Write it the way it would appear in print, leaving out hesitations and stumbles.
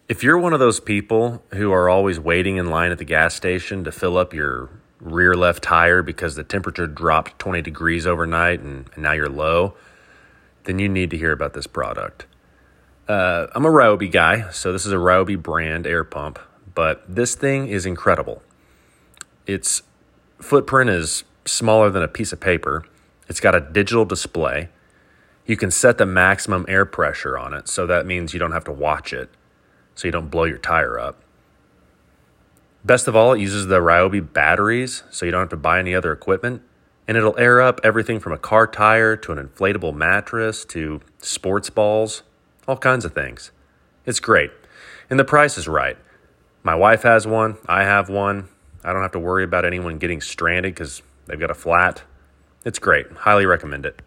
If you're one of those people who are always waiting in line at the gas station to fill up your rear left tire because the temperature dropped 20 degrees overnight and now you're low, then you need to hear about this product. I'm a Ryobi guy, so this is a Ryobi brand air pump, but this thing is incredible. Its footprint is smaller than a piece of paper. It's got a digital display. You can set the maximum air pressure on it, so that means you don't have to watch it, so you don't blow your tire up. Best of all, it uses the Ryobi batteries, so you don't have to buy any other equipment, and it'll air up everything from a car tire to an inflatable mattress to sports balls, all kinds of things. It's great, and the price is right. My wife has one, I have one. I don't have to worry about anyone getting stranded because they've got a flat. It's great. Highly recommend it.